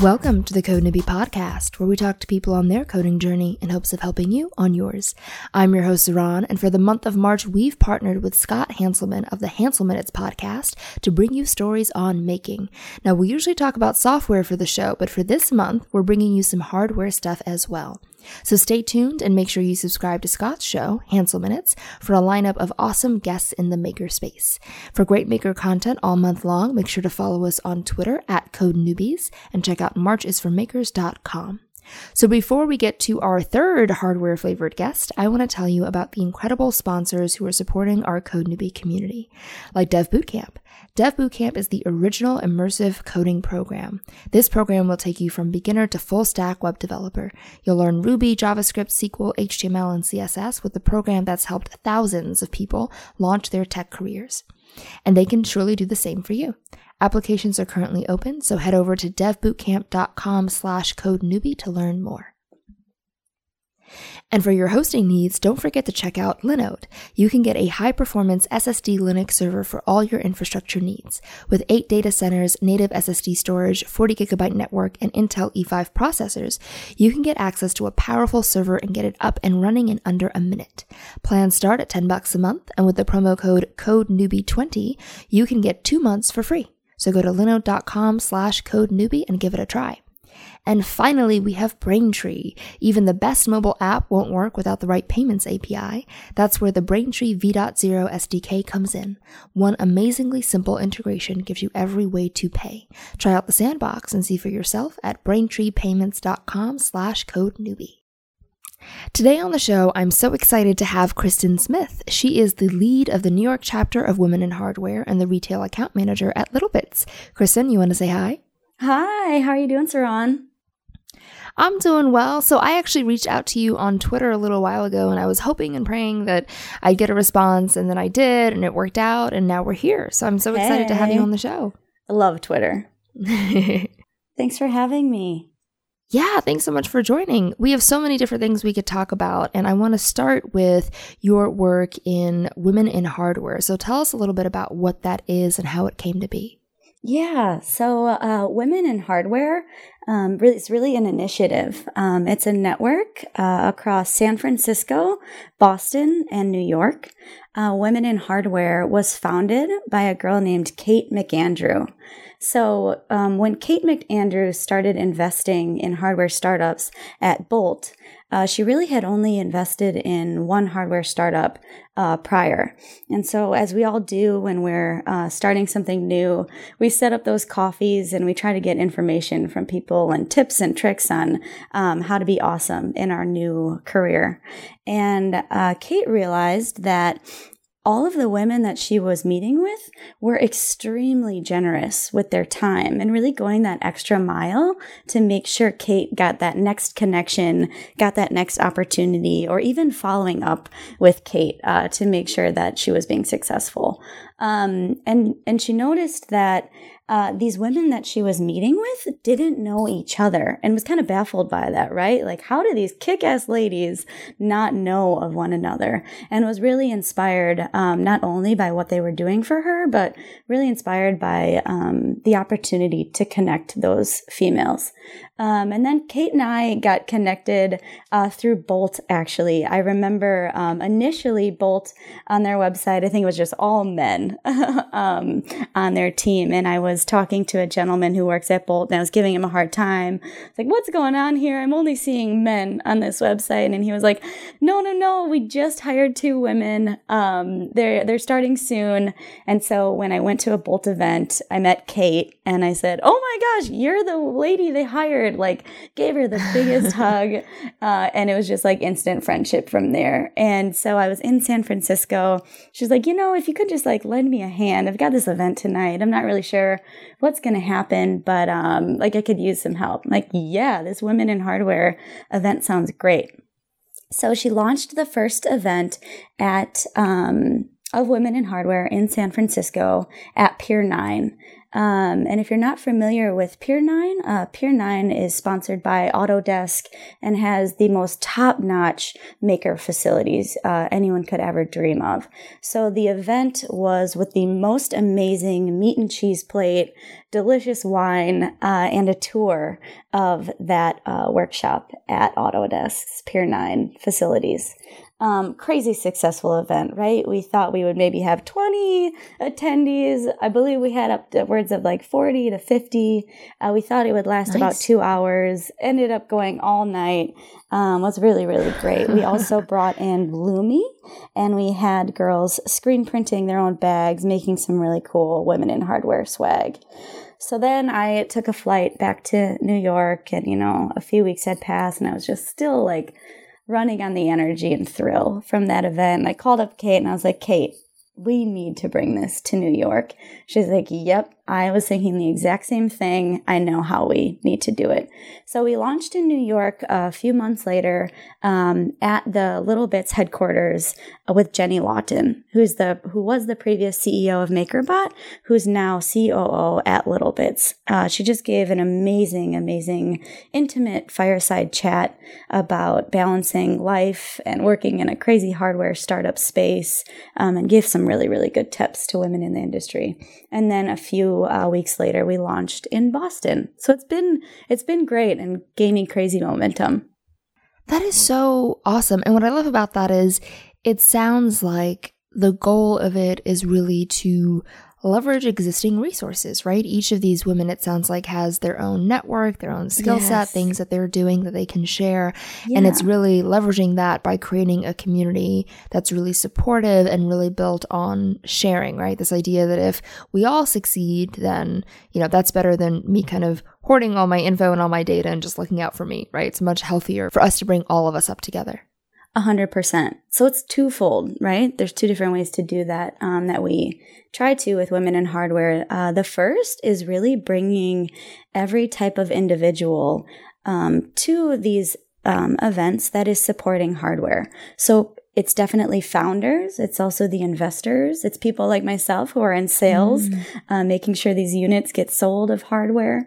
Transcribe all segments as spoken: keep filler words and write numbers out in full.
Welcome to the Code Newbie Podcast, where we talk to people on their coding journey in hopes of helping you on yours. I'm your host, Saran, and for the month of March, we've partnered with Scott Hanselman of the Hansel Minutes podcast to bring you stories on making. Now, we usually talk about software for the show, but for this month, we're bringing you some hardware stuff as well. So stay tuned and make sure you subscribe to Scott's show, Hansel Minutes, for a lineup of awesome guests in the maker space. For great maker content all month long, make sure to follow us on Twitter at Code Newbies and check out march is for makers dot com. So before we get to our third hardware-flavored guest, I want to tell you about the incredible sponsors who are supporting our Code Newbie community, like Dev Bootcamp. Dev Bootcamp is the original immersive coding program. This program will take you from beginner to full-stack web developer. You'll learn Ruby, JavaScript, S Q L, H T M L, and C S S with the program that's helped thousands of people launch their tech careers. And they can surely do the same for you. Applications are currently open, so head over to devbootcamp.com slash code newbie to learn more. And for your hosting needs, don't forget to check out Linode. You can get a high-performance S S D Linux server for all your infrastructure needs. With eight data centers, native S S D storage, forty gigabyte network, and Intel E five processors, you can get access to a powerful server and get it up and running in under a minute. Plans start at ten bucks a month, and with the promo code code newbie twenty, you can get two months for free. So go to linode.com slash code newbie and give it a try. And finally, we have Braintree. Even the best mobile app won't work without the right payments A P I. That's where the Braintree V zero S D K comes in. One amazingly simple integration gives you every way to pay. Try out the sandbox and see for yourself at braintreepayments.com slash code newbie. Today on the show, I'm so excited to have Kristen Smith. She is the lead of the New York chapter of Women in Hardware and the retail account manager at Littlebits. Kristen, you want to say hi? Hi, how are you doing, Saran? I'm doing well. So I actually reached out to you on Twitter a little while ago, and I was hoping and praying that I'd get a response, and then I did, and it worked out, and now we're here. So I'm so excited hey. to have you on the show. I love Twitter. Thanks for having me. Yeah, thanks so much for joining. We have so many different things we could talk about, and I want to start with your work in Women in Hardware. So tell us a little bit about what that is and how it came to be. Yeah, so uh, Women in Hardware, um, really, it's really an initiative. Um, it's a network uh, across San Francisco, Boston, and New York. Uh, Women in Hardware was founded by a girl named Kate McAndrew. So um, when Kate McAndrew started investing in hardware startups at Bolt, uh, she really had only invested in one hardware startup uh, prior. And so as we all do when we're uh, starting something new, we set up those coffees and we try to get information from people and tips and tricks on um, how to be awesome in our new career. And uh, Kate realized that all of the women that she was meeting with were extremely generous with their time and really going that extra mile to make sure Kate got that next connection, got that next opportunity, or even following up with Kate uh, to make sure that she was being successful. Um, and, and she noticed that Uh, these women that she was meeting with didn't know each other and was kind of baffled by that, right? Like, how do these kick-ass ladies not know of one another? And was really inspired um, not only by what they were doing for her, but really inspired by um, the opportunity to connect those females. Um, and then Kate and I got connected uh, through Bolt, actually. I remember um, initially Bolt on their website, I think it was just all men um, on their team. And I was talking to a gentleman who works at Bolt, and I was giving him a hard time. It's like, what's going on here? I'm only seeing men on this website. And he was like, no, no, no, we just hired two women. Um, they're, they're starting soon. And so when I went to a Bolt event, I met Kate and I said, oh my gosh, you're the lady they hired. Like, gave her the biggest hug. Uh, and it was just like instant friendship from there. And so I was in San Francisco. She's like, you know, if you could just like lend me a hand, I've got this event tonight. I'm not really sure what's going to happen, but um, like I could use some help. I'm like, yeah, this Women in Hardware event sounds great. So she launched the first event at um, of Women in Hardware in San Francisco at Pier nine. Um, and if you're not familiar with Pier nine, uh, Pier nine is sponsored by Autodesk and has the most top-notch maker facilities uh, anyone could ever dream of. So the event was with the most amazing meat and cheese plate, delicious wine, uh, and a tour of that uh, workshop at Autodesk's Pier nine facilities. Um, crazy successful event, right? We thought we would maybe have twenty attendees. I believe we had upwards of like forty to fifty. Uh, we thought it would last nice. about two hours. Ended up going all night. Um, was really, really great. We also brought in Lumi, and we had girls screen printing their own bags, making some really cool women in hardware swag. So then I took a flight back to New York, and, you know, a few weeks had passed, and I was just still like running on the energy and thrill from that event. I called up Kate and I was like, Kate, we need to bring this to New York. She's like, yep, I was thinking the exact same thing. I know how we need to do it. So we launched in New York a few months later um, at the Little Bits headquarters with Jenny Lawton, who's the who was the previous C E O of MakerBot, who's now C O O at Little Bits. Uh, she just gave an amazing, amazing, intimate fireside chat about balancing life and working in a crazy hardware startup space, um, and gave some really, really good tips to women in the industry. And then a few uh, weeks later, we launched in Boston. So it's been it's been great and gaining crazy momentum. That is so awesome. And what I love about that is it sounds like the goal of it is really to leverage existing resources, right? Each of these women, it sounds like, has their own network, their own skill set, yes. things that they're doing that they can share. Yeah. And it's really leveraging that by creating a community that's really supportive and really built on sharing, right? This idea that if we all succeed, then, you know, that's better than me kind of hoarding all my info and all my data and just looking out for me, right? It's much healthier for us to bring all of us up together. A hundred percent. So it's twofold, right? There's two different ways to do that um, that we try to with Women in Hardware. Uh, the first is really bringing every type of individual um, to these um, events that is supporting hardware. So it's definitely founders. It's also the investors. It's people like myself who are in sales, mm. uh, making sure these units get sold of hardware.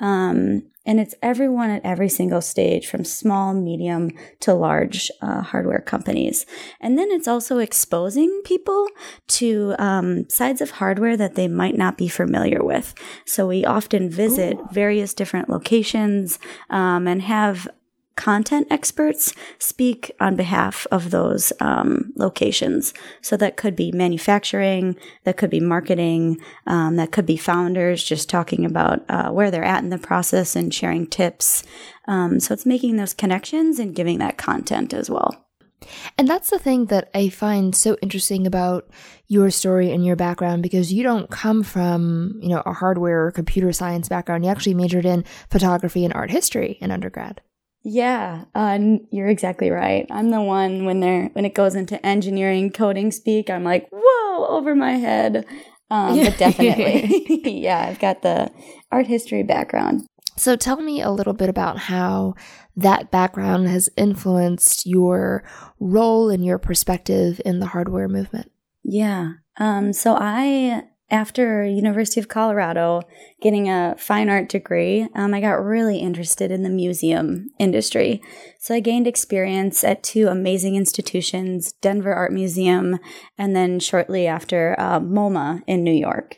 Um, and it's everyone at every single stage, from small, medium to large uh, hardware companies. And then it's also exposing people to um, sides of hardware that they might not be familiar with. So we often visit Ooh. various different locations um, and have content experts speak on behalf of those um, locations. So that could be manufacturing, that could be marketing, um, that could be founders just talking about uh, where they're at in the process and sharing tips. Um, so it's making those connections and giving that content as well. And that's the thing that I find so interesting about your story and your background, because you don't come from, you know, a hardware or computer science background. You actually majored in photography and art history in undergrad. Yeah, uh, you're exactly right. I'm the one when they're when it goes into engineering coding speak, I'm like, whoa, over my head. Um, but definitely, yeah, I've got the art history background. So tell me a little bit about how that background has influenced your role and your perspective in the hardware movement. Yeah. Um, so I... After University of Colorado, getting a fine art degree, um, I got really interested in the museum industry. So I gained experience at two amazing institutions, Denver Art Museum, and then shortly after uh, MoMA in New York.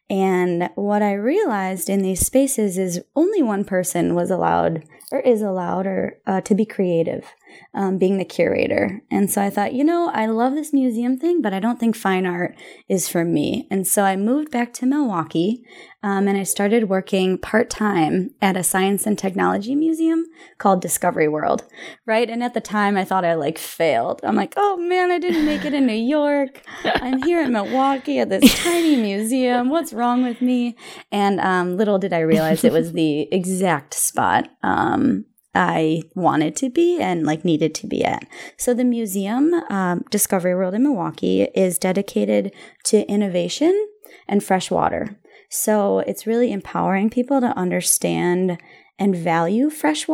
And what I realized in these spaces is only one person was allowed or is allowed or uh, to be creative, um, being the curator. And so I thought, you know, I love this museum thing, but I don't think fine art is for me. And so I moved back to Milwaukee, um, and I started working part-time at a science and technology museum called Discovery World, right? And at the time, I thought I, like, failed. I'm like, oh, man, I didn't make it in New York. I'm here in Milwaukee at this tiny museum. What's wrong with me? And um, little did I realize it was the exact spot um, I wanted to be and like needed to be at. So the museum, um, Discovery World in Milwaukee, is dedicated to innovation and fresh water. So it's really empowering people to understand and value fresh water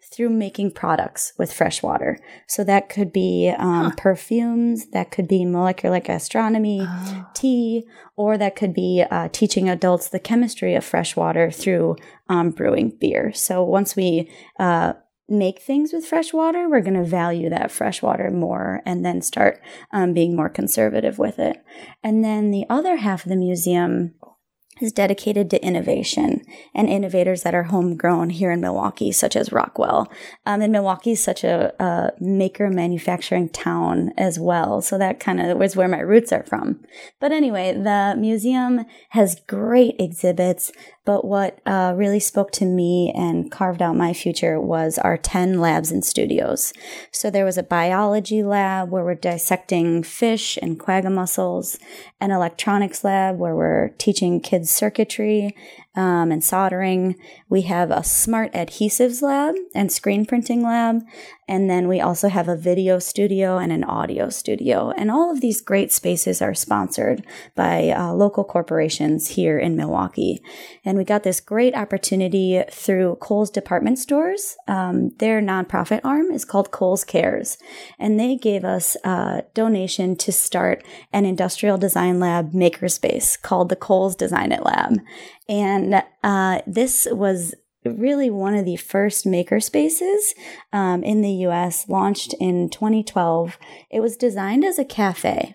through making products with fresh water. So that could be um, huh. perfumes, that could be molecular gastronomy, oh. tea, or that could be uh, teaching adults the chemistry of fresh water through um, brewing beer. So once we uh, make things with fresh water, we're going to value that fresh water more and then start um, being more conservative with it. And then the other half of the museum is dedicated to innovation and innovators that are homegrown here in Milwaukee, such as Rockwell. Um, and Milwaukee is such a, a maker manufacturing town as well. So that kind of was where my roots are from. But anyway, the museum has great exhibits. But what uh, really spoke to me and carved out my future was our ten labs and studios. So there was a biology lab where we're dissecting fish and quagga mussels, an electronics lab where we're teaching kids circuitry um, and soldering. We have a smart adhesives lab and screen printing lab. And then we also have a video studio and an audio studio. And all of these great spaces are sponsored by uh, local corporations here in Milwaukee. And we got this great opportunity through Kohl's Department Stores. Um, their nonprofit arm is called Kohl's Cares. And they gave us a donation to start an industrial design lab makerspace called the Kohl's Design It Lab. And uh, this was really one of the first maker spaces um, in the U S, launched in twenty twelve. It was designed as a cafe.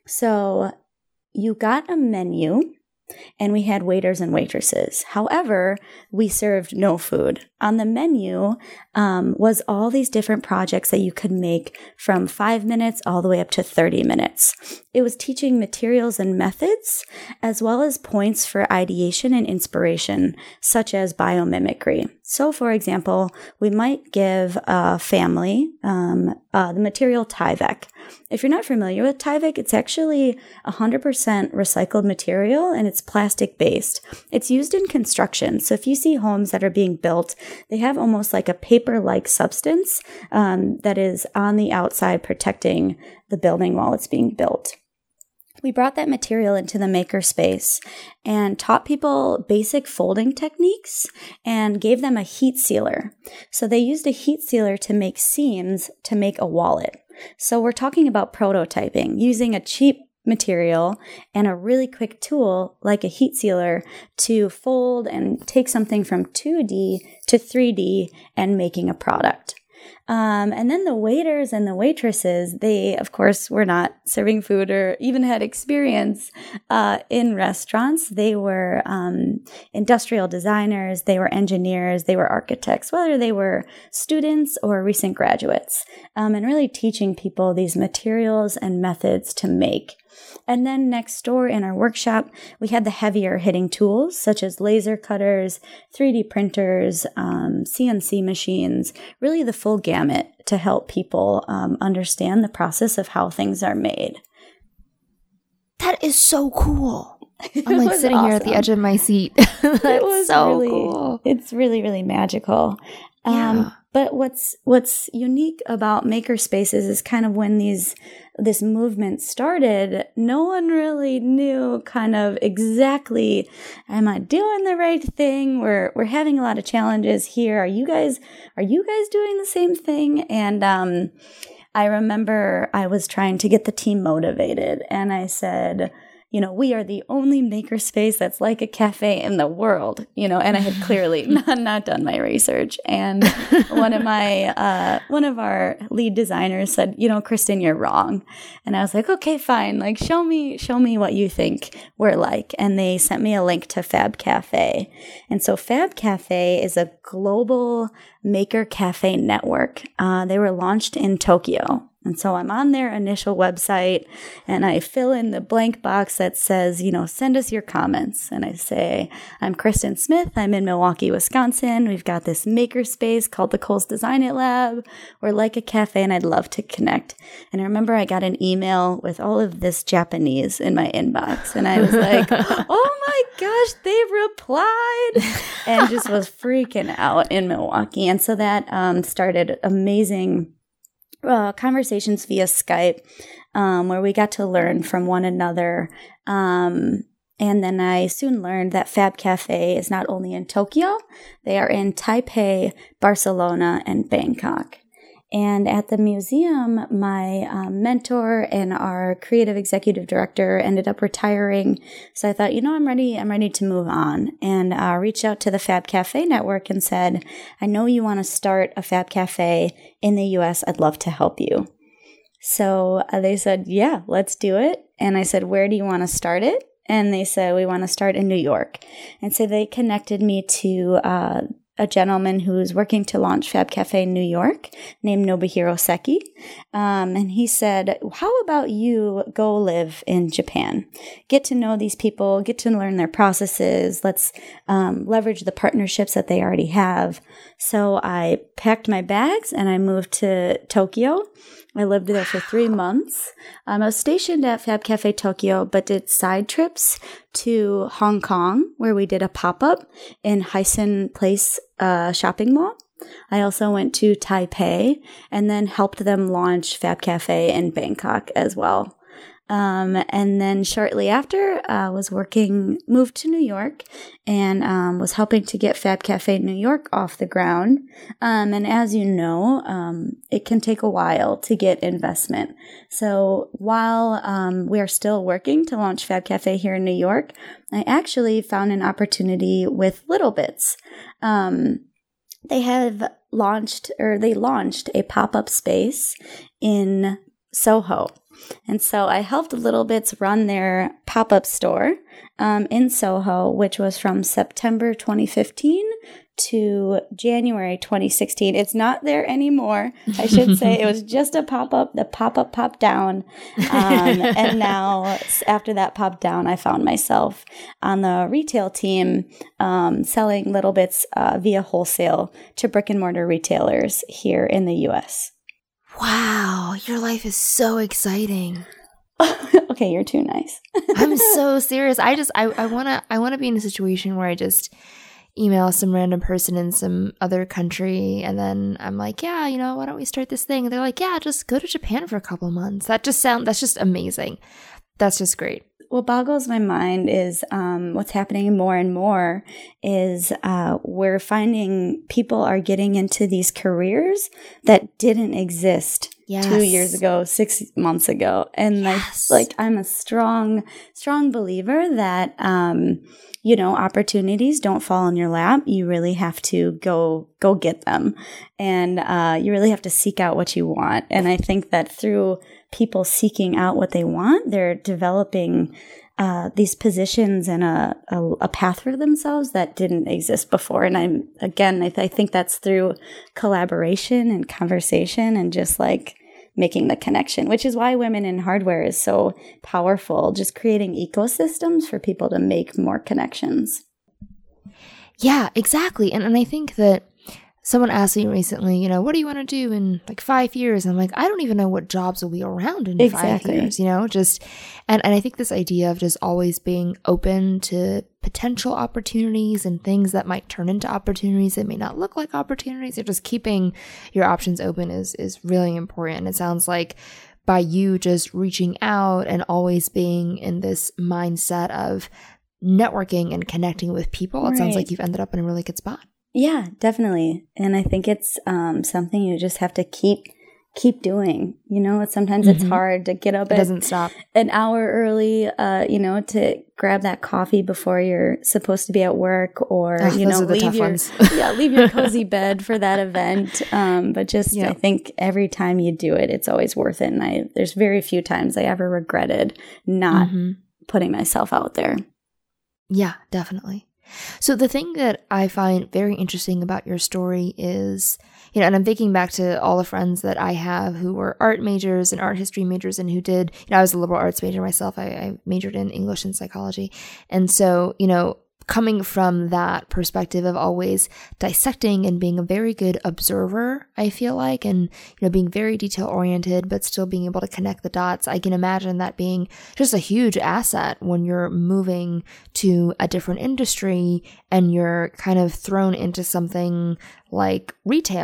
So you got a menu and we had waiters and waitresses. However, we served no food. On the menu um, was all these different projects that you could make from five minutes all the way up to thirty minutes. It was teaching materials and methods, as well as points for ideation and inspiration, such as biomimicry. So, for example, we might give a family um, uh, the material Tyvek. If you're not familiar with Tyvek, it's actually one hundred percent recycled material, and it's plastic-based. It's used in construction. So if you see homes that are being built, they have almost like a paper-like substance um, that is on the outside protecting the building while it's being built. We brought that material into the maker space and taught people basic folding techniques and gave them a heat sealer. So they used a heat sealer to make seams to make a wallet. So we're talking about prototyping, using a cheap material and a really quick tool like a heat sealer to fold and take something from two D to three D and making a product. Um, and then the waiters and the waitresses, they, of course, were not serving food or even had experience uh, in restaurants. They were um, industrial designers, they were engineers, they were architects, whether they were students or recent graduates, um, and really teaching people these materials and methods to make. And then next door in our workshop, we had the heavier hitting tools such as laser cutters, three D printers, um, C N C machines, really the full gamut to help people um, understand the process of how things are made. That is so cool. I'm like sitting awesome. Here at the edge of my seat. That's it was so really, cool. It's really, really magical. Yeah. Um, but what's what's unique about maker spaces is kind of when these this movement started, no one really knew kind of exactly, am I doing the right thing? We're we're having a lot of challenges here. Are you guys are you guys doing the same thing? And um, I remember I was trying to get the team motivated, and I said, you know, we are the only makerspace that's like a cafe in the world, you know, and I had clearly not, not done my research. And one of my, uh, one of our lead designers said, you know, Kristen, you're wrong. And I was like, okay, fine. Like, show me, show me what you think we're like. And they sent me a link to Fab Cafe. And so Fab Cafe is a global maker cafe network. Uh, they were launched in Tokyo. And so I'm on their initial website and I fill in the blank box that says, you know, send us your comments. And I say, I'm Kristen Smith. I'm in Milwaukee, Wisconsin. We've got this maker space called the Kohl's Design It Lab. We're like a cafe and I'd love to connect. And I remember I got an email with all of this Japanese in my inbox. And I was like, oh my gosh, they replied, and just was freaking out in Milwaukee. And so that um, started amazing Uh, conversations via Skype, um, where we got to learn from one another, um, And then I soon learned that Fab Cafe is not only in Tokyo, they are in Taipei, Barcelona, and Bangkok. And at the museum, my um, mentor and our creative executive director ended up retiring. So I thought, you know, I'm ready. I'm ready to move on, and uh, reached out to the Fab Cafe network and said, I know you want to start a Fab Cafe in the U S. I'd love to help you. So uh, they said, yeah, let's do it. And I said, where do you want to start it? And they said, we want to start in New York. And so they connected me to uh, a gentleman who's working to launch Fab Cafe in New York named Nobuhiro Seki. Um, and he said, how about you go live in Japan? Get to know these people, get to learn their processes. Let's um, leverage the partnerships that they already have. So I packed my bags and I moved to Tokyo. I lived there for three months. Um, I was stationed at Fab Cafe Tokyo, but did side trips to Hong Kong, where we did a pop-up in Hysan Place uh, shopping mall. I also went to Taipei and then helped them launch Fab Cafe in Bangkok as well. Um, and then shortly after, I uh, was working, moved to New York and um, was helping to get Fab Cafe New York off the ground. Um, and as you know, um, it can take a while to get investment. So while um, we are still working to launch Fab Cafe here in New York, I actually found an opportunity with Little Bits. Um, they have launched, or they launched a pop-up space in Soho. And so I helped Little Bits run their pop-up store um, in Soho, which was from September twenty fifteen to January twenty sixteen. It's not there anymore, I should say. It was just a pop-up. The pop-up popped down. Um, and now after that popped down, I found myself on the retail team um, selling Little Bits uh, via wholesale to brick and mortar retailers here in the U S. Wow, your life is so exciting. Okay, you're too nice. I'm so serious. I just I, I wanna I wanna be in a situation where I just email some random person in some other country and then I'm like, yeah, you know, why don't we start this thing? And they're like, yeah, just go to Japan for a couple months. That just sound that's just amazing. That's just great. What boggles my mind is um, what's happening more and more is uh, we're finding people are getting into these careers that didn't exist yes. two years ago, six months ago. And yes. like, like I'm a strong, strong believer that, um, you know, opportunities don't fall in your lap. You really have to go, go get them. And uh, you really have to seek out what you want. And I think that through people seeking out what they want, they're developing uh, these positions and a, a, a path for themselves that didn't exist before. And I'm, again, I, th- I think that's through collaboration and conversation and just like making the connection, which is why Women in Hardware is so powerful, just creating ecosystems for people to make more connections. Yeah, exactly. And and I think that someone asked me recently, you know, what do you want to do in like five years? And I'm like, I don't even know what jobs will be around in exactly. five years, you know, just, and, and I think this idea of just always being open to potential opportunities and things that might turn into opportunities that may not look like opportunities, or just keeping your options open is, is really important. And it sounds like by you just reaching out and always being in this mindset of networking and connecting with people, it right. sounds like you've ended up in a really good spot. Yeah, definitely. And I think it's um, something you just have to keep keep doing. You know, sometimes mm-hmm. it's hard to get up it at doesn't stop. an hour early, uh, you know, to grab that coffee before you're supposed to be at work, or, oh, you know, leave your ones. yeah, leave your cozy bed for that event. Um, but just yeah. I think every time you do it, it's always worth it. And I there's very few times I ever regretted not mm-hmm. putting myself out there. Yeah, definitely. So the thing that I find very interesting about your story is, you know, and I'm thinking back to all the friends that I have who were art majors and art history majors and who did, you know, I was a liberal arts major myself. I, I majored in English and psychology. And so, you know, coming from that perspective of always dissecting and being a very good observer, I feel like, and, you know, being very detail oriented, but still being able to connect the dots, I can imagine that being just a huge asset when you're moving to a different industry and you're kind of thrown into something like retail,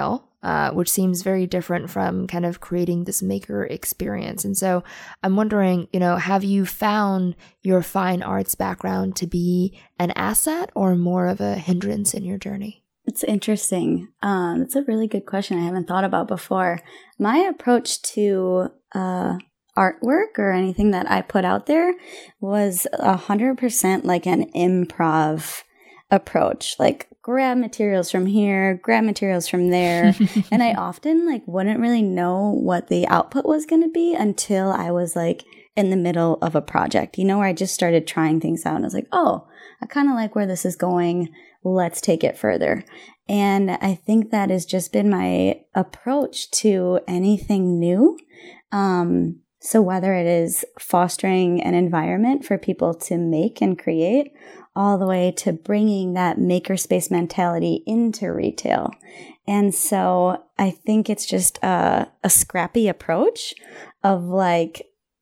uh, which seems very different from kind of creating this maker experience. And so I'm wondering, you know, have you found your fine arts background to be an asset or more of a hindrance in your journey? It's interesting. Um, it's a really good question I haven't thought about before. My approach to uh, artwork or anything that I put out there was one hundred percent like an improv approach, like grab materials from here, grab materials from there. And I often like wouldn't really know what the output was going to be until I was like in the middle of a project, you know, where I just started trying things out and I was like, oh, I kind of like where this is going. Let's take it further. And I think that has just been my approach to anything new. Um, so whether it is fostering an environment for people to make and create, all the way to bringing that makerspace mentality into retail. And so I think it's just a, a scrappy approach of like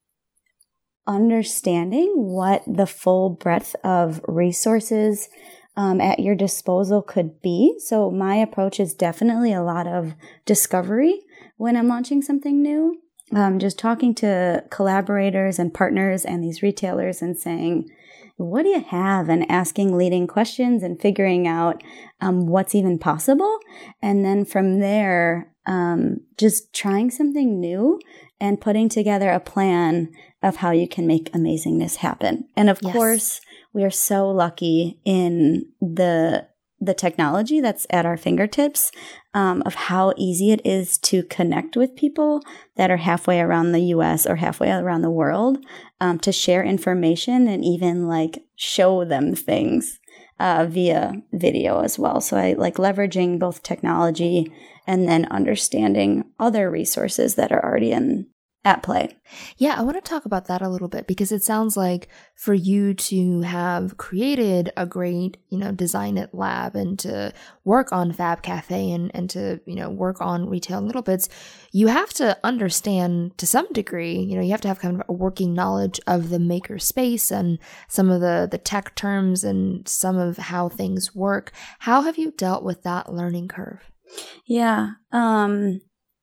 understanding what the full breadth of resources um, at your disposal could be. So my approach is definitely a lot of discovery when I'm launching something new. Um, just talking to collaborators and partners and these retailers and saying, what do you have? And asking leading questions and figuring out um, what's even possible. And then from there, um, just trying something new and putting together a plan of how you can make amazingness happen. And of yes. course, we are so lucky in the the technology that's at our fingertips um, of how easy it is to connect with people that are halfway around the U S or halfway around the world, um, to share information and even like show them things uh, via video as well. So I like leveraging both technology and then understanding other resources that are already in at play. Yeah, I want to talk about that a little bit because it sounds like for you to have created a great, you know, Design It lab and to work on Fab Cafe and, and to, you know, work on Retail in Little Bits, you have to understand to some degree, you know, you have to have kind of a working knowledge of the maker space and some of the, the tech terms and some of how things work. How have you dealt with that learning curve? Yeah, um,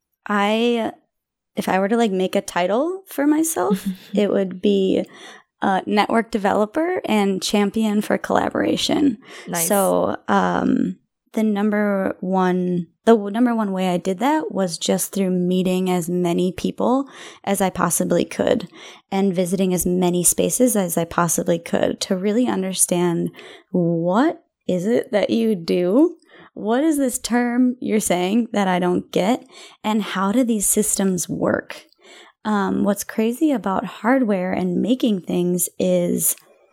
I... If I were to like make a title for myself, it would be uh, network developer and champion for collaboration. Nice. So um, the number one, the number one way I did that was just through meeting as many people as I possibly could and visiting as many spaces as I possibly could to really understand what is it that you do. What is this term you're saying that I don't get? And how do these systems work? Um, what's crazy about hardware and making things is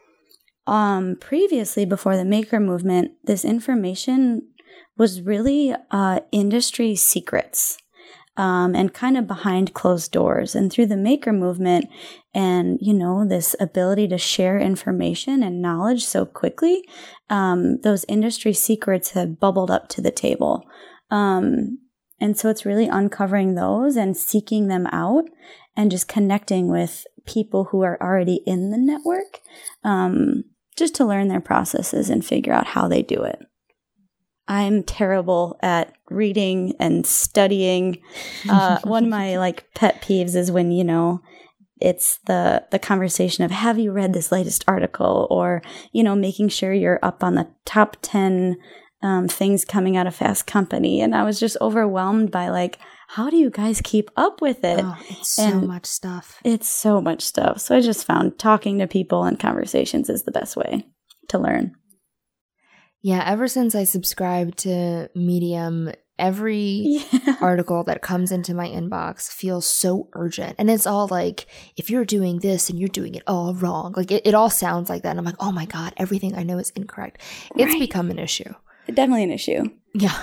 um, previously, before the maker movement, this information was really uh, industry secrets. Um, and kind of behind closed doors. And through the maker movement and, you know, this ability to share information and knowledge so quickly, um, those industry secrets have bubbled up to the table. Um, and so it's really uncovering those and seeking them out and just connecting with people who are already in the network, um, just to learn their processes and figure out how they do it. I'm terrible at reading and studying. Uh, one of my like pet peeves is when, you know, it's the the conversation of, have you read this latest article? Or, you know, making sure you're up on the top ten um, things coming out of Fast Company. And I was just overwhelmed by like, how do you guys keep up with it? Oh, it's so and much stuff. It's so much stuff. So I just found talking to people and conversations is the best way to learn. Yeah, ever since I subscribed to Medium, every yeah. article that comes into my inbox feels so urgent. And it's all like, if you're doing this and you're doing it all wrong, like it, it all sounds like that. And I'm like, oh my God, everything I know is incorrect. It's right. become an issue. Definitely an issue. Yeah.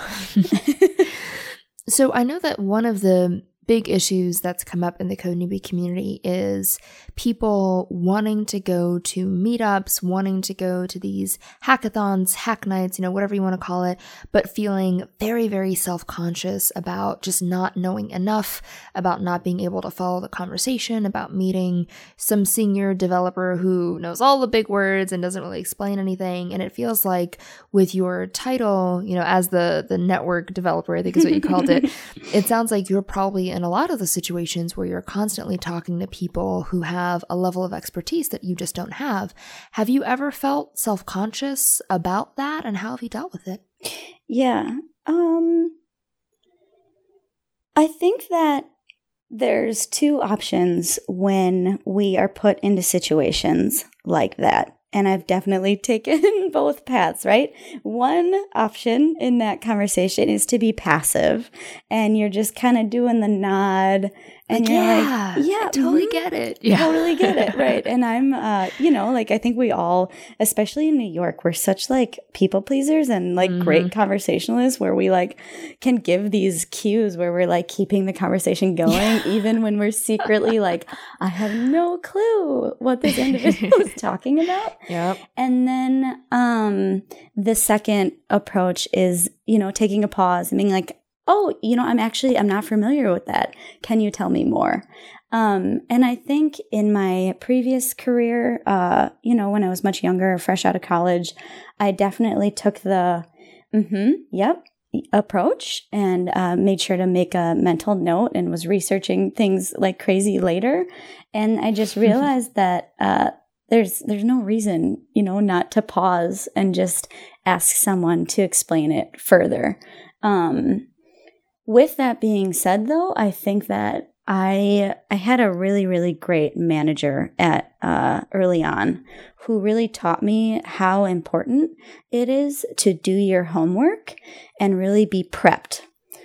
So I know that one of the big issues that's come up in the Code Newbie community is people wanting to go to meetups, wanting to go to these hackathons, hack nights, you know, whatever you want to call it, but feeling very, very self-conscious about just not knowing enough, about not being able to follow the conversation, about meeting some senior developer who knows all the big words and doesn't really explain anything. And it feels like with your title, you know, as the, the network developer, I think is what you called it, it sounds like you're probably in a lot of the situations where you're constantly talking to people who have a level of expertise that you just don't have. Have you ever felt self-conscious about that, and how have you dealt with it? Yeah. Um, I think that there's two options when we are put into situations like that. And I've definitely taken both paths, right? One option in that conversation is to be passive, and you're just kind of doing the nod, and like, you're yeah, like, yeah, I totally mm, get it. Yeah. Totally get it. Right. And I'm, uh, you know, like, I think we all, especially in New York, we're such like people pleasers and like Mm-hmm. great conversationalists, where we like can give these cues where we're like keeping the conversation going, yeah. even when we're secretly like, I have no clue what this individual is talking about. Yep. And then um, the second approach is, you know, taking a pause and being like, oh, you know, I'm actually, I'm not familiar with that. Can you tell me more? Um, and I think in my previous career, uh, you know, when I was much younger, fresh out of college, I definitely took the, mm-hmm, yep, approach, and uh, made sure to make a mental note and was researching things like crazy later. And I just realized that uh, there's there's no reason, you know, not to pause and just ask someone to explain it further. Um, with that being said, though, I think that I I had a really, really great manager at uh, early on who really taught me how important it is to do your homework and really be prepped.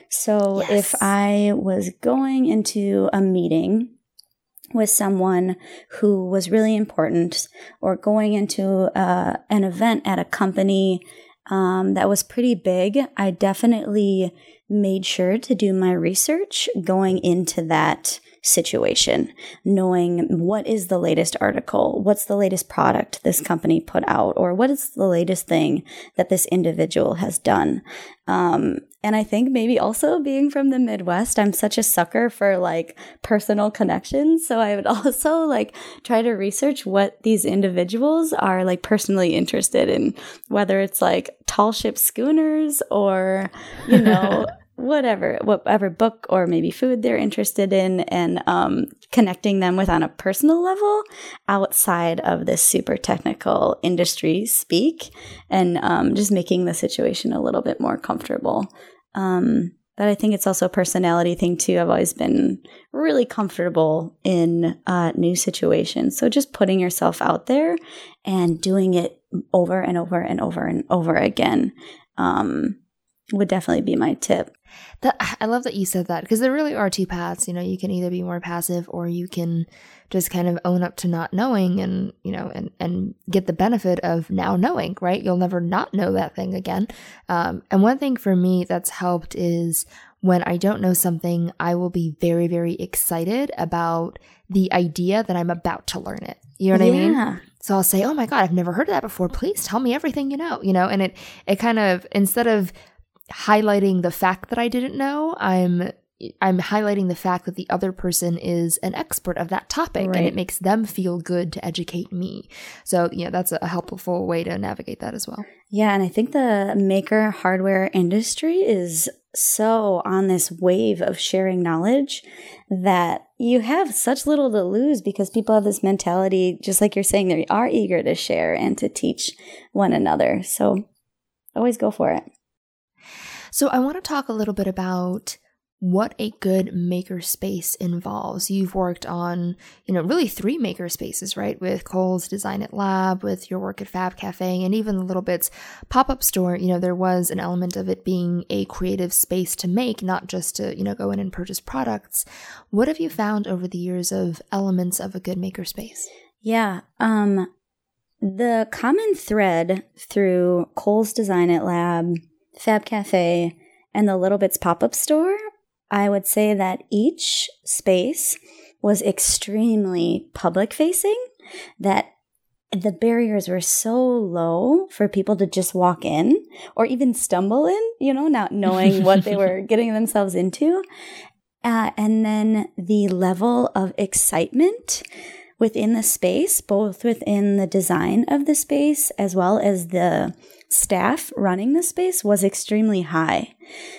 So yes. If I was going into a meeting with someone who was really important, or going into uh, an event at a company um, that was pretty big, I definitely made sure to do my research going into that situation, knowing what is the latest article, what's the latest product this company put out, or what is the latest thing that this individual has done. Um, and I think maybe also being from the Midwest, I'm such a sucker for like personal connections. So I would also like try to research what these individuals are like personally interested in, whether it's like tall ship schooners or, you know, whatever, whatever book or maybe food they're interested in, and um, connecting them with on a personal level outside of this super technical industry speak, and um, just making the situation a little bit more comfortable. Um, but I think it's also a personality thing too. I've always been really comfortable in uh, new situations. So just putting yourself out there and doing it over and over and over and over again um, would definitely be my tip. That, I love that you said that, because there really are two paths. You know, you can either be more passive, or you can just kind of own up to not knowing, and, you know, and, and get the benefit of now knowing, right? You'll never not know that thing again. Um, and one thing for me that's helped is when I don't know something, I will be very, very excited about the idea that I'm about to learn it. You know what yeah. I mean? So I'll say, oh my God, I've never heard of that before. Please tell me everything you know, you know, and it, it kind of, instead of highlighting the fact that I didn't know, I'm I'm highlighting the fact that the other person is an expert of that topic, right. And it makes them feel good to educate me. So, yeah, that's a helpful way to navigate that as well. Yeah, and I think the maker hardware industry is so on this wave of sharing knowledge that you have such little to lose, because people have this mentality, just like you're saying, they are eager to share and to teach one another. So always go for it. So I want to talk a little bit about what a good maker space involves. You've worked on, you know, really three maker spaces, right? With Kohl's Design It Lab, with your work at Fab Cafe, and even the Little Bits pop-up store. You know, there was an element of it being a creative space to make, not just to, you know, go in and purchase products. What have you found over the years of elements of a good maker space? Yeah, um, the common thread through Kohl's Design It Lab, Fab Cafe, and the Little Bits pop-up store, I would say that each space was extremely public facing, that the barriers were so low for people to just walk in or even stumble in, you know, not knowing what they were getting themselves into. Uh, and then the level of excitement within the space, both within the design of the space as well as the staff running the space, was extremely high.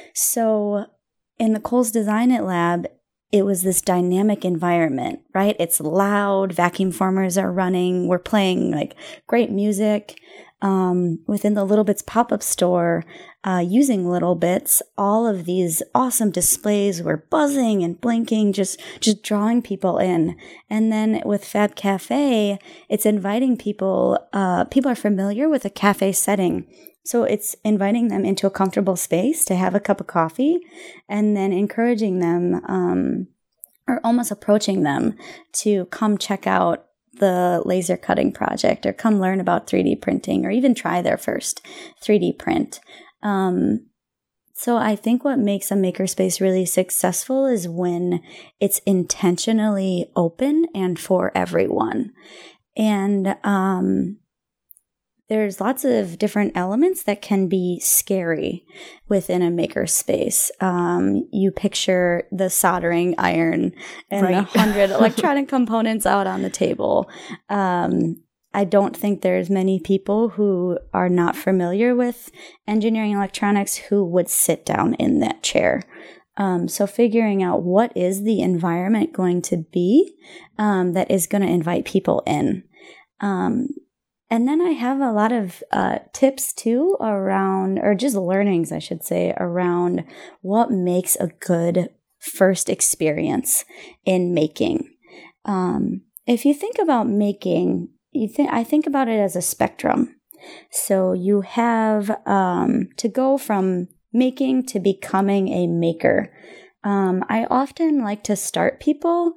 So in the Kohl's Design It Lab, it was this dynamic environment, right? It's loud, vacuum formers are running, we're playing like great music. Um, within the Little Bits pop-up store, uh, using Little Bits, all of these awesome displays were buzzing and blinking, just just drawing people in. And then with Fab Cafe, it's inviting people, uh, people are familiar with a cafe setting. So it's inviting them into a comfortable space to have a cup of coffee and then encouraging them, um, or almost approaching them to come check out the laser cutting project or come learn about three D printing or even try their first three D print. Um, so I think what makes a makerspace really successful is when it's intentionally open and for everyone. And um, there's lots of different elements that can be scary within a makerspace. Um, you picture the soldering iron and right. a hundred electronic components out on the table. Um, I don't think there's many people who are not familiar with engineering electronics who would sit down in that chair. Um, so figuring out what is the environment going to be um, that is going to invite people in. Um, And then I have a lot of uh, tips too around, or just learnings, I should say, around what makes a good first experience in making. Um, if you think about making, you think I think about it as a spectrum. So you have um, to go from making to becoming a maker. Um, I often like to start people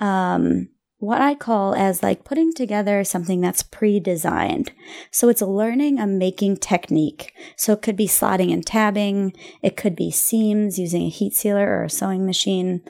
Um, what I call as like putting together something that's pre-designed. So it's learning a making technique. So it could be slotting and tabbing. It could be seams using a heat sealer or a sewing machine.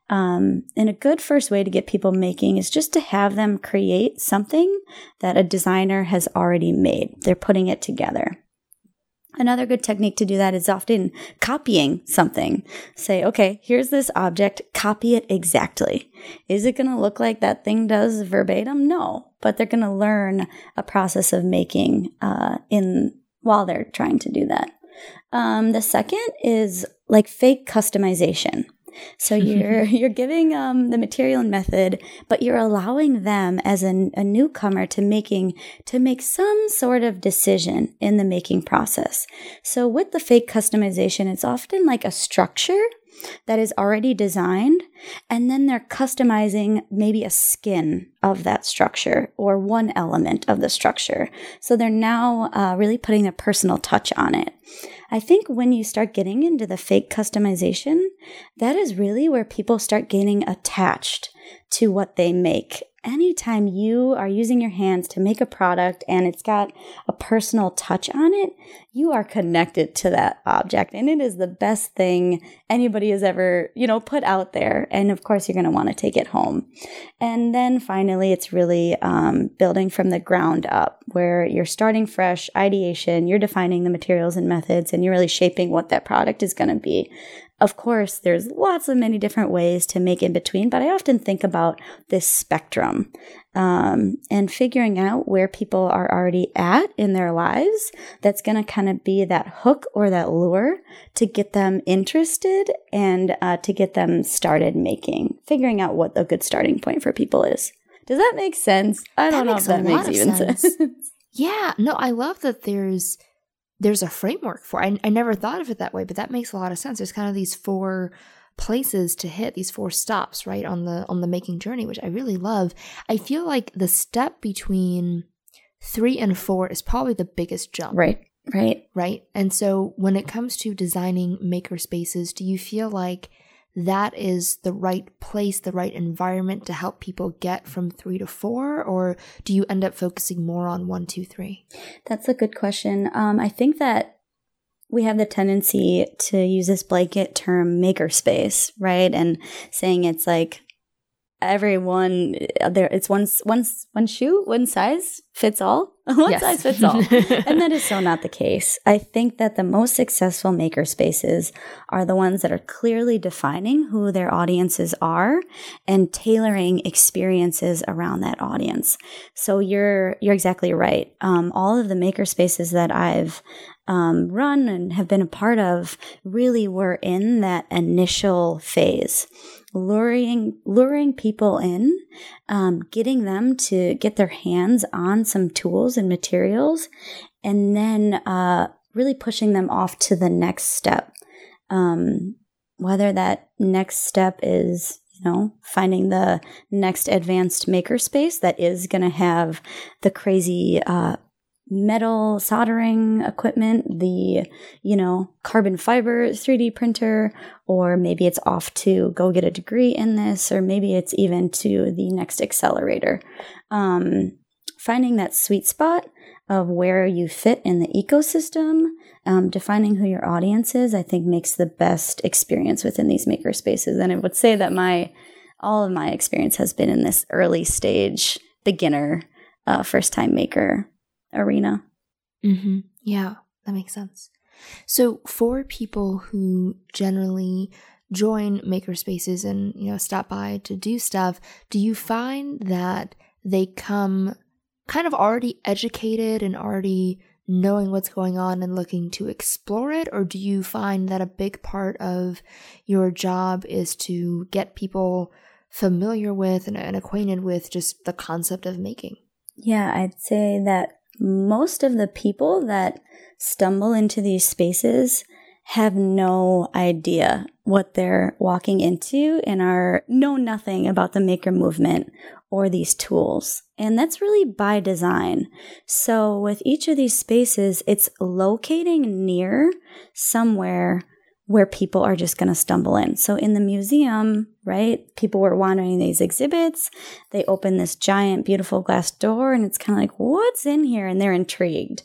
Um, and a good first way to get people making is just to have them create something that a designer has already made. They're putting it together. Another good technique to do that is often copying something. Say, okay, here's this object, copy it exactly. Is it going to look like that thing does verbatim? No, but they're going to learn a process of making uh, in while they're trying to do that. Um, the second is like fake customization. So you're you're giving um, the material and method, but you're allowing them as a, a newcomer to making to make some sort of decision in the making process. So with the fake customization, it's often like a structure that is already designed, and then they're customizing maybe a skin of that structure or one element of the structure. So they're now uh, really putting a personal touch on it. I think when you start getting into the fake customization, that is really where people start getting attached to what they make. Anytime you are using your hands to make a product and it's got a personal touch on it, you are connected to that object. And it is the best thing anybody has ever, you know, put out there. And of course, you're going to want to take it home. And then finally, it's really um, building from the ground up, where you're starting fresh, ideation, you're defining the materials and methods, and you're really shaping what that product is going to be. Of course, there's lots of many different ways to make in between, but I often think about this spectrum um, and figuring out where people are already at in their lives. That's going to kind of be that hook or that lure to get them interested and uh, to get them started making, figuring out what a good starting point for people is. Does that make sense? I don't know if that makes even sense. Yeah, no, I love that there's There's a framework for it. I, I never thought of it that way, but that makes a lot of sense. There's kind of these four places to hit, these four stops, right, on the on the making journey, which I really love. I feel like the step between three and four is probably the biggest jump. Right, right. Right? And so when it comes to designing maker spaces, do you feel like that is the right place, the right environment to help people get from three to four? Or do you end up focusing more on one, two, three? That's a good question. Um, I think that we have the tendency to use this blanket term makerspace, right? And saying it's like everyone there, it's one, one, one shoe, one size fits all. One Yes. size fits all. And that is so not the case. I think that the most successful maker spaces are the ones that are clearly defining who their audiences are and tailoring experiences around that audience. So you're you're exactly right. Um, all of the maker spaces that I've um, run and have been a part of really were in that initial phase. Luring, luring people in, um, getting them to get their hands on some tools and materials, and then uh, really pushing them off to the next step. Um, whether that next step is, you know, finding the next advanced makerspace that is going to have the crazy uh, metal soldering equipment, the, you know, carbon fiber three D printer, or maybe it's off to go get a degree in this, or maybe it's even to the next accelerator. Um, finding that sweet spot of where you fit in the ecosystem, um, defining who your audience is, I think makes the best experience within these maker spaces. And I would say that my, all of my experience has been in this early stage, beginner, uh, first time maker arena. Mm-hmm. Yeah, that makes sense. So for people who generally join makerspaces and, you know, stop by to do stuff, do you find that they come kind of already educated and already knowing what's going on and looking to explore it? Or do you find that a big part of your job is to get people familiar with and, and acquainted with just the concept of making? Yeah, I'd say that most of the people that stumble into these spaces have no idea what they're walking into and are know nothing about the maker movement or these tools. And that's really by design. So with each of these spaces, it's locating near somewhere where people are just going to stumble in. So in the museum, right, people were wandering these exhibits. They open this giant, beautiful glass door, and it's kind of like, what's in here? And they're intrigued.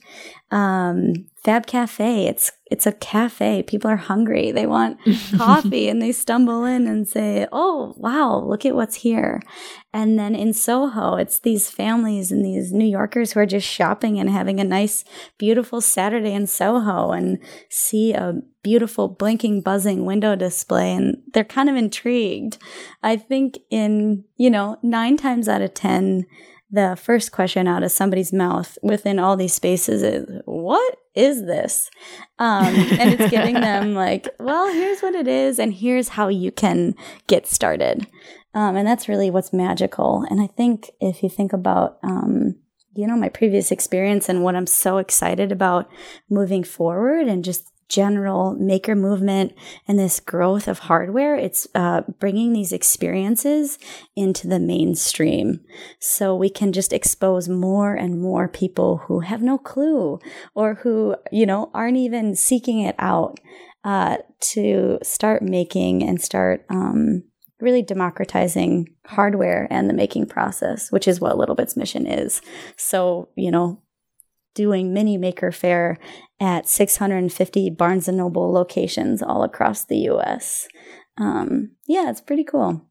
Um, Fab Cafe, it's it's a cafe. People are hungry. They want coffee, and they stumble in and say, oh, wow, look at what's here. And then in Soho, it's these families and these New Yorkers who are just shopping and having a nice, beautiful Saturday in Soho and see a beautiful, blinking, buzzing window display, and they're kind of intrigued. I think in, you know, nine times out of ten, the first question out of somebody's mouth within all these spaces is, what is this? Um, and it's giving them like, well, here's what it is, and here's how you can get started. Um, and that's really what's magical. And I think if you think about, um, you know, my previous experience and what I'm so excited about moving forward and just general maker movement and this growth of hardware, it's uh, bringing these experiences into the mainstream so we can just expose more and more people who have no clue or who, you know, aren't even seeking it out uh, to start making and start um, really democratizing hardware and the making process, which is what Little Bit's mission is. So, you know, doing mini maker fair at six hundred fifty Barnes and Noble locations all across the U S. Um, yeah, it's pretty cool.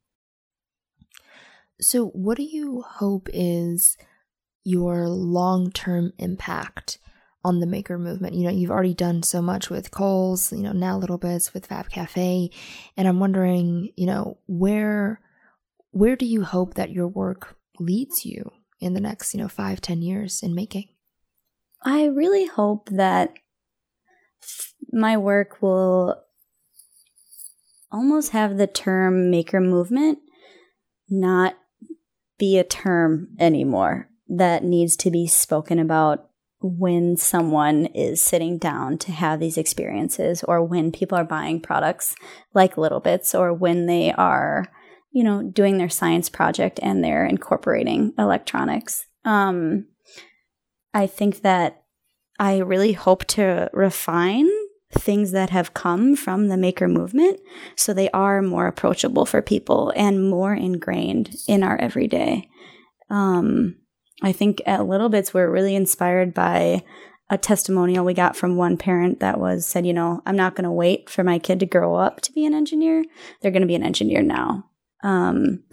So what do you hope is your long-term impact on the maker movement? You know, you've already done so much with Kohl's, you know, now Little Bits with Fab Cafe, and I'm wondering, you know, where where do you hope that your work leads you in the next, you know, five, ten years in making? I really hope that my work will almost have the term maker movement not be a term anymore that needs to be spoken about when someone is sitting down to have these experiences, or when people are buying products like Little Bits, or when they are, you know, doing their science project and they're incorporating electronics. Um, I think that I really hope to refine things that have come from the maker movement so they are more approachable for people and more ingrained in our everyday. Um, I think at Little Bits, we're really inspired by a testimonial we got from one parent that was said, you know, I'm not going to wait for my kid to grow up to be an engineer. They're going to be an engineer now. Um,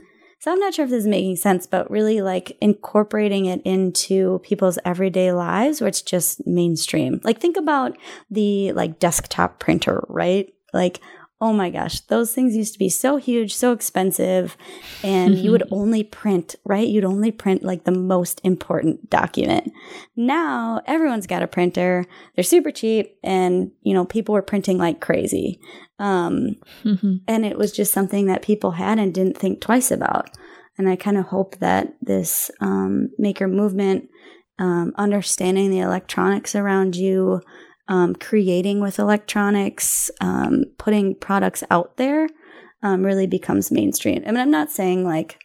So I'm not sure if this is making sense, but really like incorporating it into people's everyday lives where it's just mainstream. Like think about the like desktop printer, right? Like, oh my gosh, those things used to be so huge, so expensive, and you would only print, right? You'd only print like the most important document. Now everyone's got a printer. They're super cheap, and you know, people were printing like crazy. Um, mm-hmm. And it was just something that people had and didn't think twice about. And I kind of hope that this um, maker movement, um, understanding the electronics around you, Um, creating with electronics, um, putting products out there um, really becomes mainstream. I mean, I'm not saying like,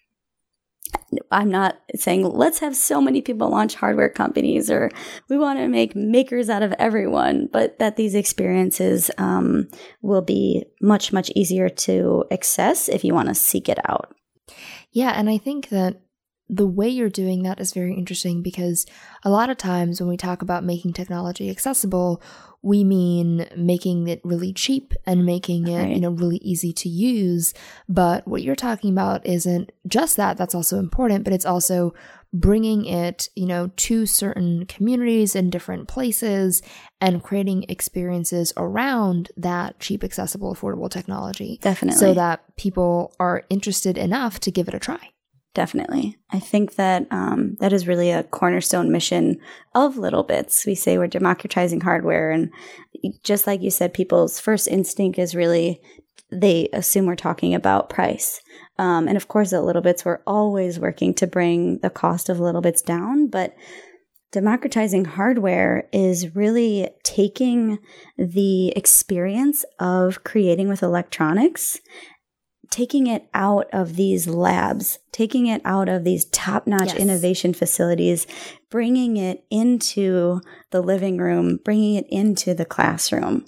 I'm not saying let's have so many people launch hardware companies or we want to make makers out of everyone, but that these experiences um, will be much, much easier to access if you want to seek it out. Yeah, and I think that the way you're doing that is very interesting because a lot of times when we talk about making technology accessible, we mean making it really cheap and making it, right. you know, really easy to use. But what you're talking about isn't just that. That's also important, but it's also bringing it, you know, to certain communities in different places and creating experiences around that cheap, accessible, affordable technology. Definitely. So that people are interested enough to give it a try. Definitely. I think that um, that is really a cornerstone mission of Little Bits. We say we're democratizing hardware. And just like you said, people's first instinct is really, they assume we're talking about price. Um, and of course, at Little Bits, we're always working to bring the cost of Little Bits down. But democratizing hardware is really taking the experience of creating with electronics, taking it out of these labs, taking it out of these top-notch yes. innovation facilities, bringing it into the living room, bringing it into the classroom.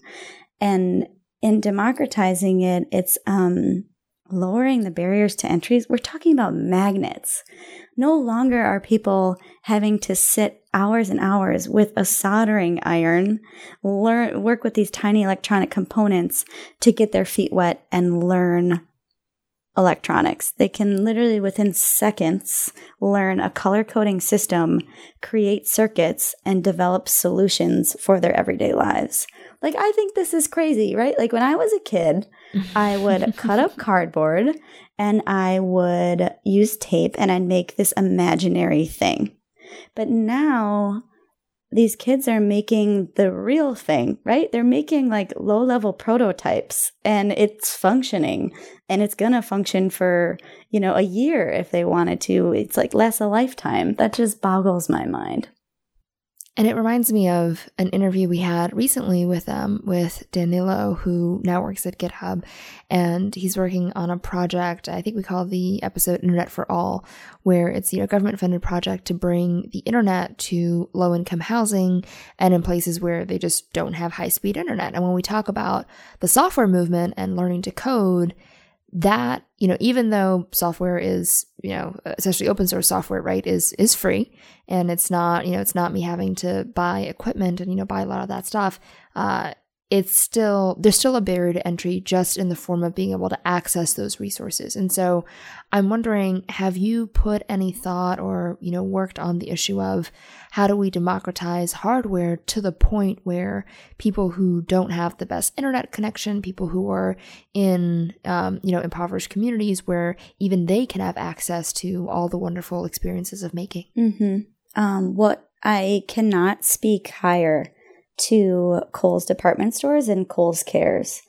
And in democratizing it, it's um, lowering the barriers to entries. We're talking about magnets. No longer are people having to sit hours and hours with a soldering iron, learn, work with these tiny electronic components to get their feet wet and learn electronics. They can literally within seconds learn a color coding system, create circuits, and develop solutions for their everyday lives. Like, I think this is crazy, right? Like when I was a kid, I would cut up cardboard and I would use tape and I'd make this imaginary thing. But now these kids are making the real thing, right? They're making like low-level prototypes and it's functioning and it's going to function for, you know, a year if they wanted to. It's like less a lifetime. That just boggles my mind. And it reminds me of an interview we had recently with um with Danilo, who now works at GitHub, and he's working on a project, I think we call the episode Internet for All, where it's, you know, government-funded project to bring the internet to low-income housing and in places where they just don't have high-speed internet. And when we talk about the software movement and learning to code, that, you know, even though software is, you know, especially open source software, right, is is free, and it's not, you know, it's not me having to buy equipment and, you know, buy a lot of that stuff, uh, it's still, there's still a barrier to entry just in the form of being able to access those resources. And so I'm wondering, have you put any thought or, you know, worked on the issue of how do we democratize hardware to the point where people who don't have the best internet connection, people who are in, um, you know, impoverished communities where even they can have access to all the wonderful experiences of making? Mm-hmm. Um, what I cannot speak higher to Kohl's department stores and Kohl's Cares.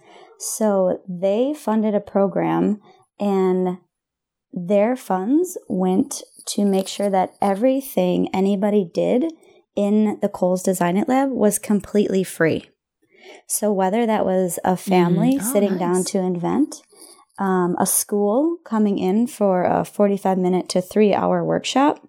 So they funded a program and their funds went to make sure that everything anybody did in the Kohl's Design It Lab was completely free. So whether that was a family mm, oh, sitting nice. down to invent, um, a school coming in for a forty-five minute to three hour workshop,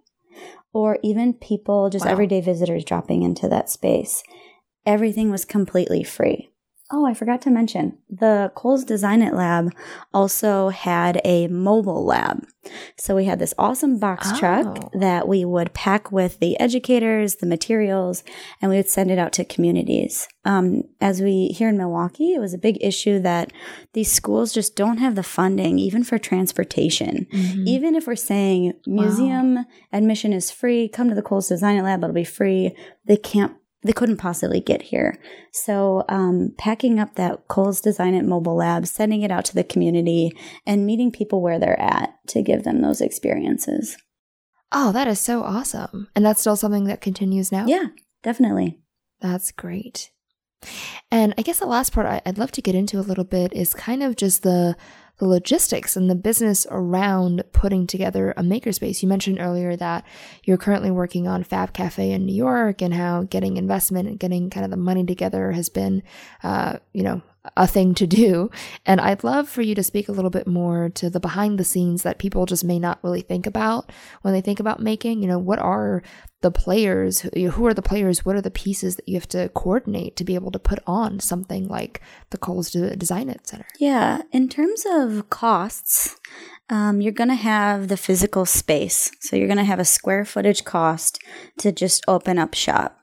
or even people, just wow. everyday visitors dropping into that space, everything was completely free. Oh, I forgot to mention, the Kohl's Design It Lab also had a mobile lab. So we had this awesome box Oh. truck that we would pack with the educators, the materials, and we would send it out to communities. Um, as we here in Milwaukee, it was a big issue that these schools just don't have the funding, even for transportation. Mhm. Even if we're saying museum admission is free, come to the Kohl's Design It Lab, it'll be free, they can't They couldn't possibly get here. So um, packing up that Kohl's Design It mobile lab, sending it out to the community, and meeting people where they're at to give them those experiences. Oh, that is so awesome. And that's still something that continues now? Yeah, definitely. That's great. And I guess the last part I- I'd love to get into a little bit is kind of just the the logistics and the business around putting together a makerspace. You mentioned earlier that you're currently working on Fab Cafe in New York and how getting investment and getting kind of the money together has been, uh, you know, a thing to do. And I'd love for you to speak a little bit more to the behind the scenes that people just may not really think about when they think about making. You know, what are the players? Who are the players? What are the pieces that you have to coordinate to be able to put on something like the Kohl's Design It Center? Yeah, in terms of costs, um, you're going to have the physical space. So you're going to have a square footage cost to just open up shop.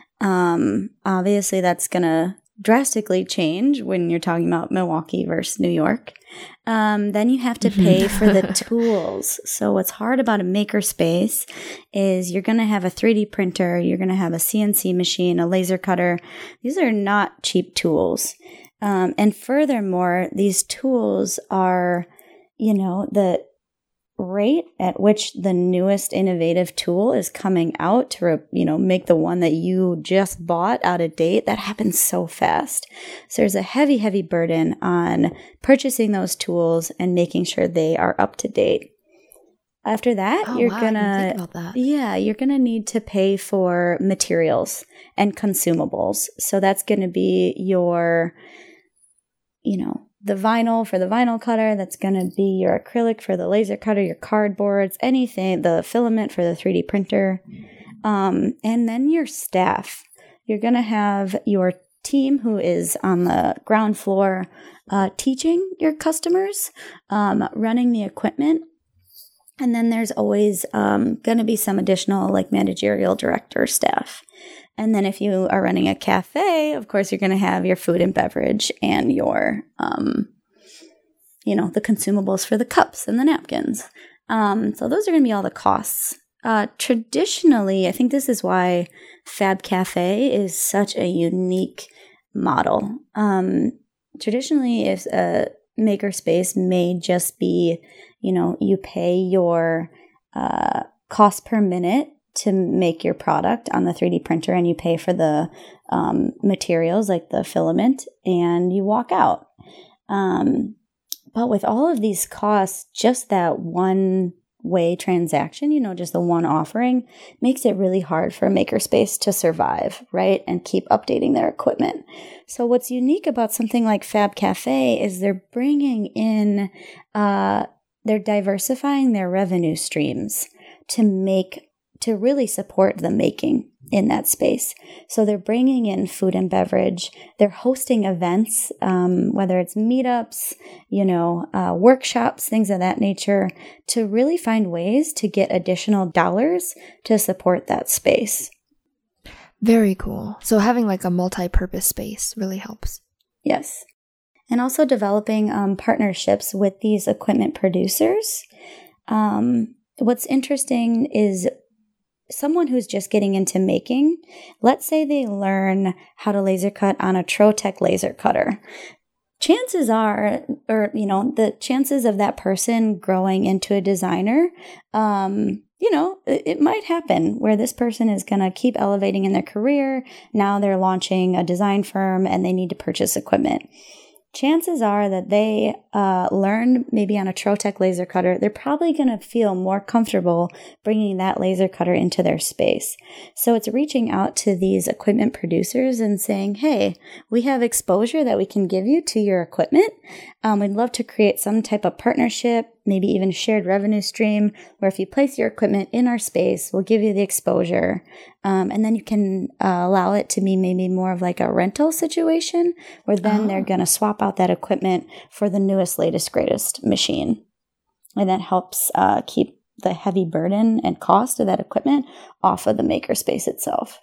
Um, obviously, that's going to drastically change when you're talking about Milwaukee versus New York. Um, then you have to pay for the tools. So what's hard about a makerspace is you're going to have a three D printer, you're going to have a C N C machine, a laser cutter. These are not cheap tools. Um, and furthermore, these tools are, you know, the rate at which the newest innovative tool is coming out to, you know, make the one that you just bought out of date, that happens so fast. So there's a heavy, heavy burden on purchasing those tools and making sure they are up to date. After that, Oh, you're wow, I didn't gonna, think about that. yeah, you're gonna need to pay for materials and consumables. So that's gonna be your, you know, the vinyl for the vinyl cutter, that's going to be your acrylic for the laser cutter, your cardboards, anything, the filament for the three D printer, um, and then your staff. You're going to have your team who is on the ground floor uh, teaching your customers, um, running the equipment, and then there's always um, going to be some additional like managerial director staff. And then if you are running a cafe, of course, you're going to have your food and beverage and your, um, you know, the consumables for the cups and the napkins. Um, so those are going to be all the costs. Uh, traditionally, I think this is why Fab Cafe is such a unique model. Um, traditionally, if a makerspace may just be, you know, you pay your uh, cost per minute to make your product on the three D printer, and you pay for the um, materials like the filament, and you walk out. Um, but with all of these costs, just that one way transaction, you know, just the one offering, makes it really hard for a makerspace to survive, right? And keep updating their equipment. So what's unique about something like Fab Cafe is they're bringing in, uh, they're diversifying their revenue streams to make to really support the making in that space. So they're bringing in food and beverage. They're hosting events, um, whether it's meetups, you know, uh, workshops, things of that nature, to really find ways to get additional dollars to support that space. Very cool. So having like a multi-purpose space really helps. Yes. And also developing um, partnerships with these equipment producers. Um, what's interesting is someone who's just getting into making, let's say they learn how to laser cut on a Trotec laser cutter. Chances are, or, you know, the chances of that person growing into a designer, um, you know, it, it might happen where this person is going to keep elevating in their career. Now they're launching a design firm and they need to purchase equipment. Chances are that they uh, learn maybe on a Trotec laser cutter, they're probably going to feel more comfortable bringing that laser cutter into their space. So it's reaching out to these equipment producers and saying, hey, we have exposure that we can give you to your equipment. Um, we'd love to create some type of partnership, maybe even shared revenue stream, where if you place your equipment in our space, we'll give you the exposure. Um, and then you can uh, allow it to be maybe more of like a rental situation, where then oh. they're going to swap out that equipment for the newest, latest, greatest machine. And that helps uh, keep the heavy burden and cost of that equipment off of the makerspace itself.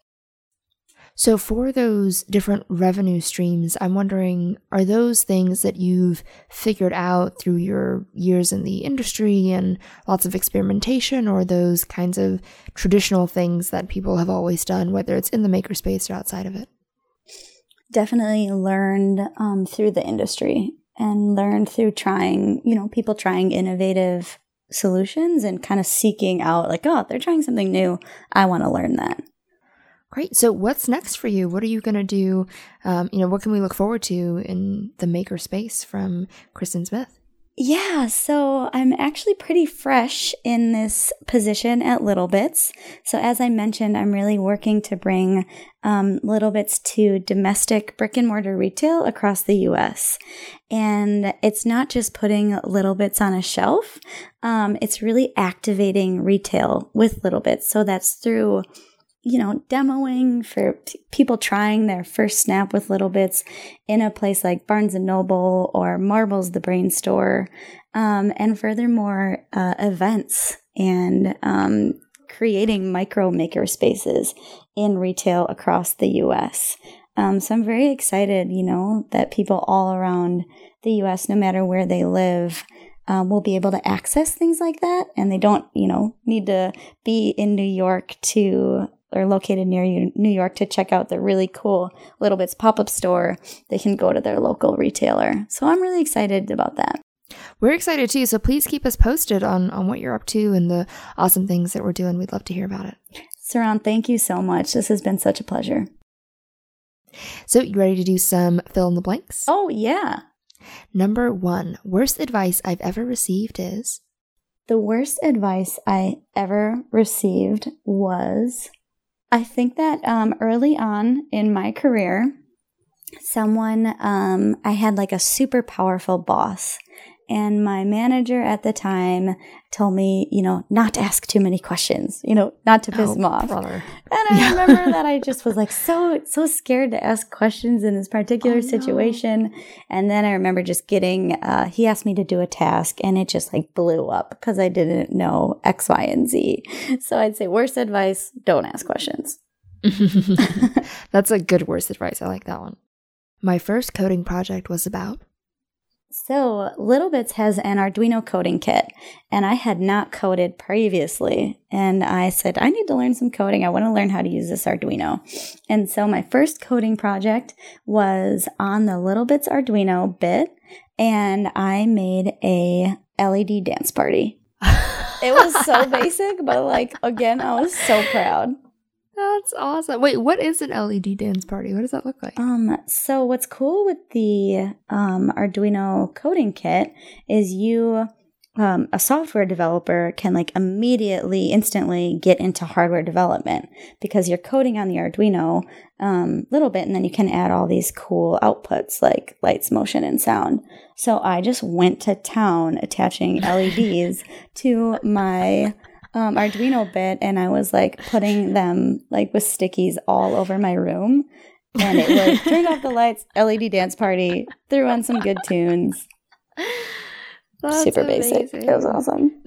So for those different revenue streams, I'm wondering, are those things that you've figured out through your years in the industry and lots of experimentation, or those kinds of traditional things that people have always done, whether it's in the makerspace or outside of it? Definitely learned um, through the industry and learned through trying, you know, people trying innovative solutions and kind of seeking out like, oh, they're trying something new. I want to learn that. Great. So what's next for you? What are you going to do? Um, you know, what can we look forward to in the maker space from Kristen Smith? Yeah, so I'm actually pretty fresh in this position at Little Bits. So as I mentioned, I'm really working to bring um, Little Bits to domestic brick and mortar retail across the U S. And it's not just putting Little Bits on a shelf. Um, it's really activating retail with Little Bits. So that's through, you know, demoing for t- people trying their first snap with Little Bits in a place like Barnes and Noble or Marbles the Brain Store, um, and furthermore, uh, events and um, creating micro maker spaces in retail across the U S. Um, so I'm very excited, you know, that people all around the U S, no matter where they live, Um, will be able to access things like that, and they don't, you know, need to be in New York to or located near you, New York to check out the really cool Little Bits pop-up store. They can go to their local retailer. So I'm really excited about that. We're excited too. So please keep us posted on, on what you're up to and the awesome things that we're doing. We'd love to hear about it. Saran, thank you so much. This has been such a pleasure. So you ready to do some fill in the blanks? Oh, yeah. Number one, worst advice I've ever received is? The worst advice I ever received was, I think that um, early on in my career, someone, um, I had like a super powerful boss. And my manager at the time told me, you know, not to ask too many questions, you know, not to piss oh, him off. Brother. And I remember that I just was like so, so scared to ask questions in this particular oh, situation. No. And then I remember just getting, uh, he asked me to do a task and it just like blew up because I didn't know X, Y, and Z. So I'd say worst advice, don't ask questions. That's a good worst advice. I like that one. My first coding project was about? So Little Bits has an Arduino coding kit, and I had not coded previously. And I said, I need to learn some coding. I want to learn how to use this Arduino. And so my first coding project was on the Little Bits Arduino bit, and I made a L E D dance party. It was so basic, but like, again, I was so proud. That's awesome. Wait, what is an L E D dance party? What does that look like? Um, so what's cool with the um, Arduino coding kit is you, um, a software developer can like immediately, instantly get into hardware development because you're coding on the Arduino um, little bit, and then you can add all these cool outputs like lights, motion, and sound. So I just went to town attaching L E Ds to my Um, Arduino bit, and I was like putting them like with stickies all over my room, and it was turned off the lights, L E D dance party, threw on some good tunes. That's super amazing. Basic. It was awesome.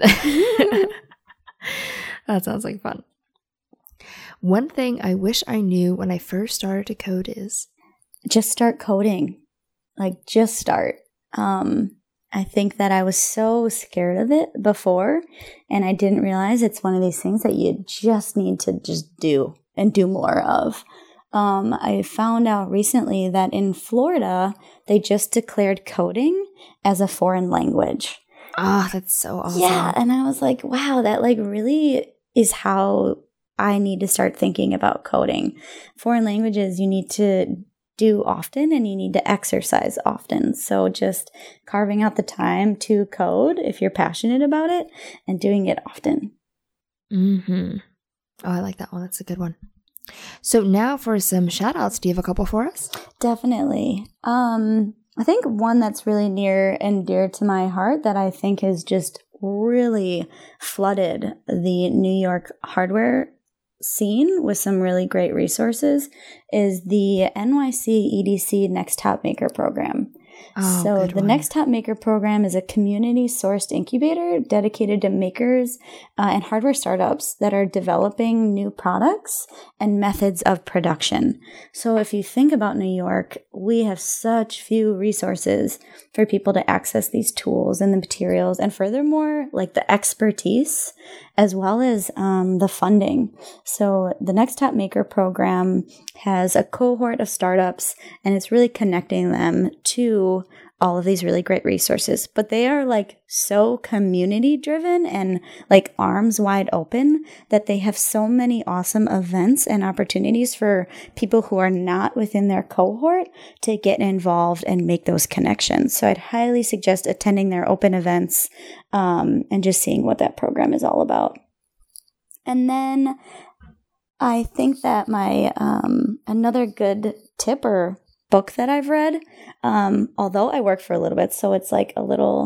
That sounds like fun. One thing I wish I knew when I first started to code is just start coding. Like just start. Um, I think that I was so scared of it before, and I didn't realize it's one of these things that you just need to just do and do more of. Um, I found out recently that in Florida, they just declared coding as a foreign language. Ah, oh, that's so awesome. Yeah, and I was like, wow, that like really is how I need to start thinking about coding. Foreign languages, you need to do often and you need to exercise often. So just carving out the time to code if you're passionate about it and doing it often. Mm-hmm. Oh, I like that one. That's a good one. So now for some shout outs. Do you have a couple for us? Definitely. Um, I think one that's really near and dear to my heart that I think has just really flooded the New York hardware scene with some really great resources is the N Y C E D C Next Top Maker program. Oh, so good the one. Next Top Maker program is a community-sourced incubator dedicated to makers uh, and hardware startups that are developing new products and methods of production. So if you think about New York, we have such few resources for people to access these tools and the materials, and furthermore, like the expertise as well as um, the funding. So the Next Top Maker program has a cohort of startups, and it's really connecting them to all of these really great resources. But they are like so community driven and like arms wide open that they have so many awesome events and opportunities for people who are not within their cohort to get involved and make those connections. So I'd highly suggest attending their open events um, and just seeing what that program is all about. And then I think that my um, another good tip or book that I've read, um, although I work for a little bit, so it's like a little,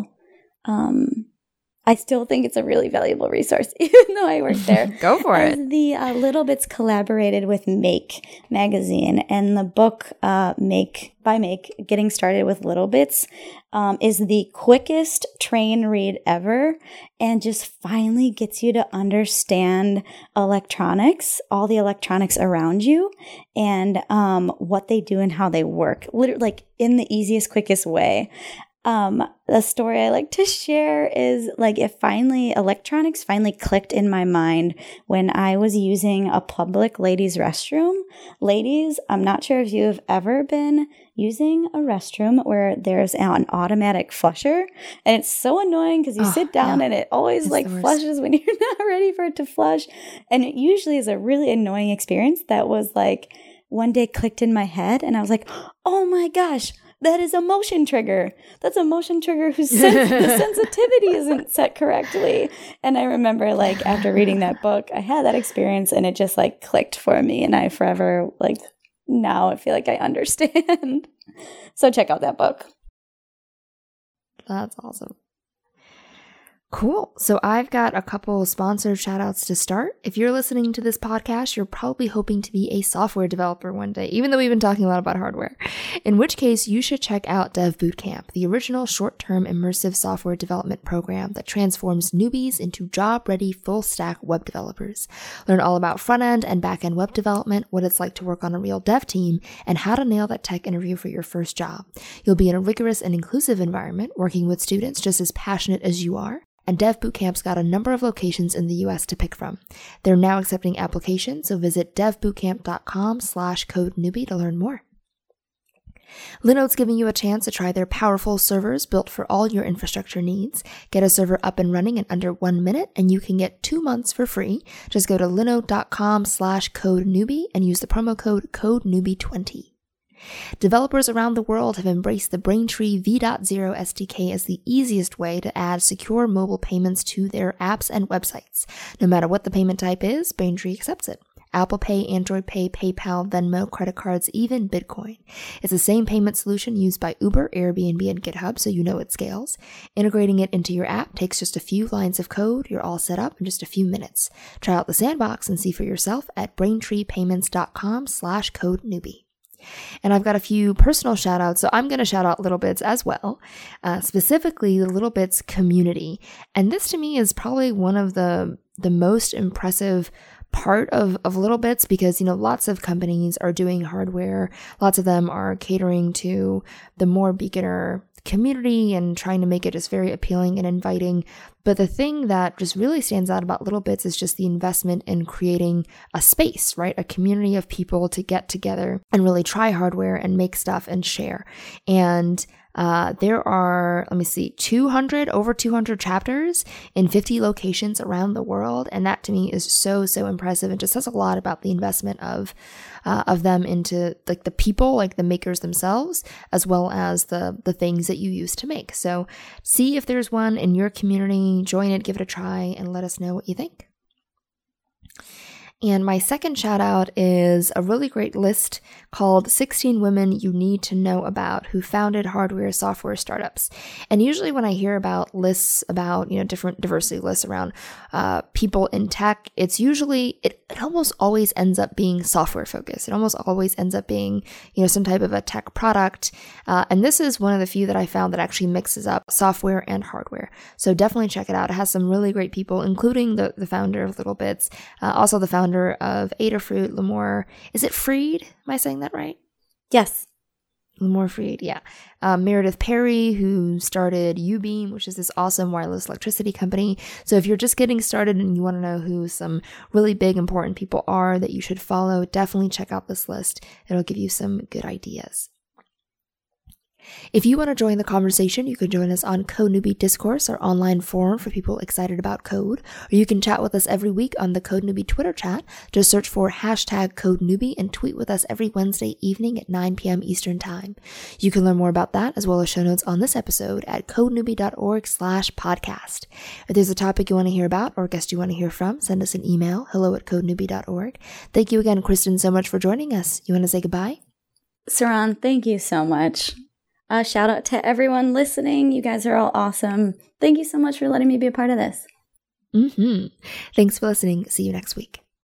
um, I still think it's a really valuable resource, even though I work there. Go for it. The uh, Little Bits collaborated with Make magazine, and the book uh, Make by Make, Getting Started with Little Bits, um, is the quickest train read ever, and just finally gets you to understand electronics, all the electronics around you, and um, what they do and how they work, literally, like in the easiest, quickest way. Um, the story I like to share is like it finally, electronics finally clicked in my mind when I was using a public ladies' restroom. Ladies, I'm not sure if you've ever been using a restroom where there's an automatic flusher, and it's so annoying because you oh, sit down yeah. and it always it's like flushes when you're not ready for it to flush. And it usually is a really annoying experience that was like one day clicked in my head, and I was like, oh my gosh, that is a motion trigger. That's a motion trigger whose sens- the sensitivity isn't set correctly. And I remember like after reading that book, I had that experience and it just like clicked for me. And I forever like now I feel like I understand. So check out that book. That's awesome. Cool. So I've got a couple sponsored shout outs to start. If you're listening to this podcast, you're probably hoping to be a software developer one day, even though we've been talking a lot about hardware, in which case you should check out Dev Bootcamp, the original short-term immersive software development program that transforms newbies into job-ready full-stack web developers. Learn all about front-end and back-end web development, what it's like to work on a real dev team, and how to nail that tech interview for your first job. You'll be in a rigorous and inclusive environment, working with students just as passionate as you are. And Dev Bootcamp's got a number of locations in the U S to pick from. They're now accepting applications, so visit devbootcamp.com slash code newbie to learn more. Linode's giving you a chance to try their powerful servers built for all your infrastructure needs. Get a server up and running in under one minute, and you can get two months for free. Just go to linode.com slash code newbie and use the promo code code newbie twenty. Developers around the world have embraced the Braintree V zero S D K as the easiest way to add secure mobile payments to their apps and websites. No matter what the payment type is, Braintree accepts it. Apple Pay, Android Pay, PayPal, Venmo, credit cards, even Bitcoin. It's the same payment solution used by Uber, Airbnb, and GitHub, so you know it scales. Integrating it into your app takes just a few lines of code. You're all set up in just a few minutes. Try out the sandbox and see for yourself at braintreepayments.com slash code newbie. And I've got a few personal shout outs, so I'm going to shout out Little Bits as well, uh, specifically the Little Bits community. And this to me is probably one of the the most impressive part of, of Little Bits because, you know, lots of companies are doing hardware. Lots of them are catering to the more beginner community and trying to make it just very appealing and inviting. But the thing that just really stands out about Little Bits is just the investment in creating a space, right? A community of people to get together and really try hardware and make stuff and share. And Uh, there are, let me see, two hundred, over two hundred chapters in fifty locations around the world. And that to me is so, so impressive. It just says a lot about the investment of, uh, of them into like the people, like the makers themselves, as well as the, the things that you use to make. So see if there's one in your community, join it, give it a try, and let us know what you think. And my second shout out is a really great list called sixteen Women You Need to Know About Who Founded Hardware Software Startups. And usually when I hear about lists about, you know, different diversity lists around uh, people in tech, it's usually, it, it almost always ends up being software focused. It almost always ends up being, you know, some type of a tech product. Uh, and this is one of the few that I found that actually mixes up software and hardware. So definitely check it out. It has some really great people, including the, the founder of LittleBits, uh, also the founder of Adafruit, Limor. Is it Freed? Am I saying that right? Yes. Limor Freed, yeah. Um, Meredith Perry, who started Ubeam, which is this awesome wireless electricity company. So if you're just getting started and you want to know who some really big, important people are that you should follow, definitely check out this list. It'll give you some good ideas. If you want to join the conversation, you can join us on Code Newbie Discourse, our online forum for people excited about code, or you can chat with us every week on the Code Newbie Twitter chat. Just search for hashtag Code Newbie and tweet with us every Wednesday evening at nine p.m. Eastern Time. You can learn more about that as well as show notes on this episode at codenewbie.org slash podcast. If there's a topic you want to hear about or a guest you want to hear from, send us an email, hello at codenewbie.org. Thank you again, Kristen, so much for joining us. You want to say goodbye? Saran, thank you so much. Uh, shout out to everyone listening. You guys are all awesome. Thank you so much for letting me be a part of this. Mm-hmm. Thanks for listening. See you next week.